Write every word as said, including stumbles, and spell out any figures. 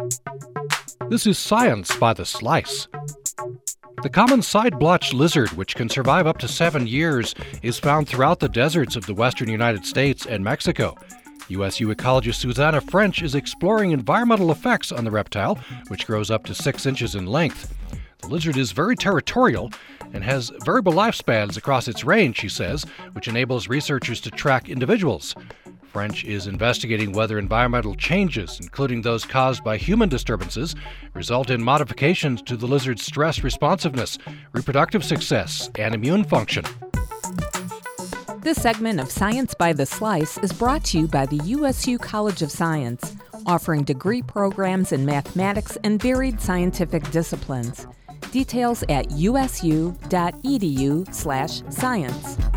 This is Science by the Slice. The common side-blotched lizard, which can survive up to seven years, is found throughout the deserts of the western United States and Mexico. U S U ecologist Susanna French is exploring environmental effects on the reptile, which grows up to six inches in length. The lizard is very territorial and has variable lifespans across its range, she says, which enables researchers to track individuals. French is investigating whether environmental changes, including those caused by human disturbances, result in modifications to the lizard's stress responsiveness, reproductive success, and immune function. This segment of Science by the Slice is brought to you by the U S U College of Science, offering degree programs in mathematics and varied scientific disciplines. Details at usu.edu slash science.